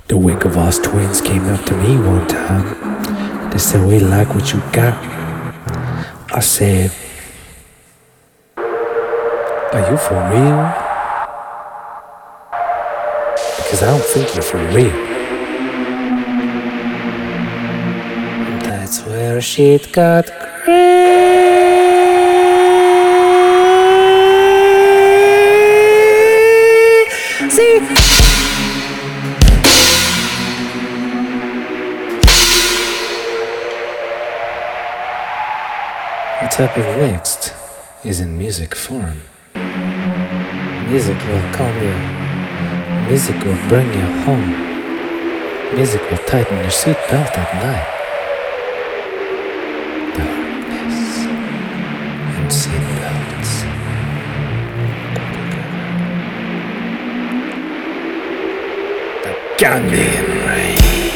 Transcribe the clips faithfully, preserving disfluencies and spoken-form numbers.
The Winklevoss twins came up to me one time. They said, we like what you got. I said, are you for real? Because I don't think you're for real. That's where shit got crazy. What type of next is in music form? Music will calm you. Music will bring you home. Music will tighten your seatbelt at night. Darkness and seatbelts. The Gandhian rain.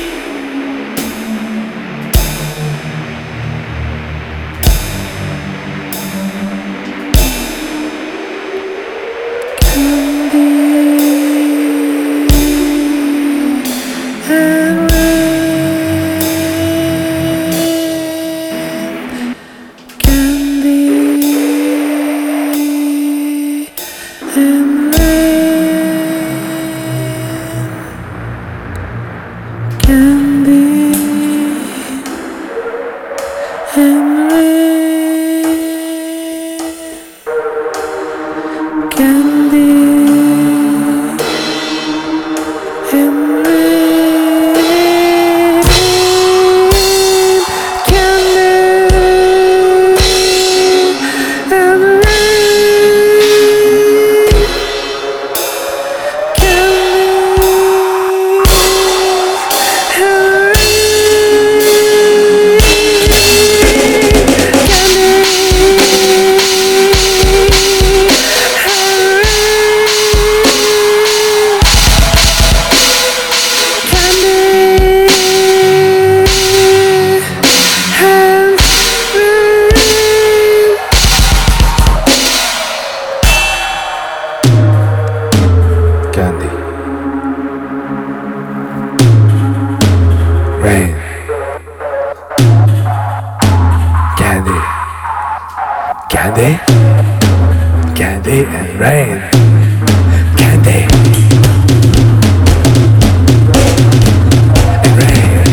Rain, candy, candy, candy and rain, candy and rain,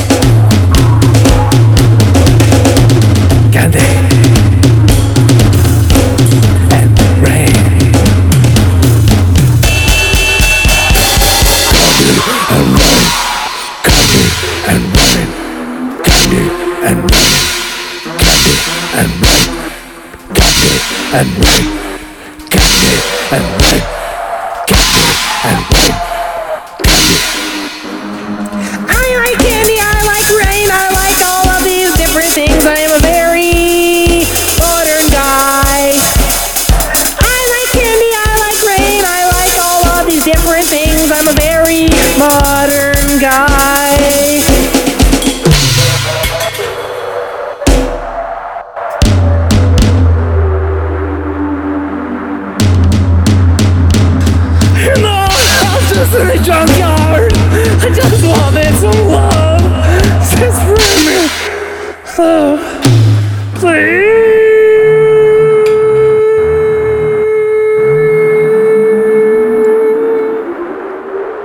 candy and rain, candy and rain, candy and rain, candy and rain, candy and rain, candy and rain, candy and rain, candy. I like candy, I like rain, I like all of these different things. I am a very modern guy. I like candy, I like rain, I like all of these different things. I'm a very modern guy. In the junkyard, I just wanted some love. Just bring me love, please.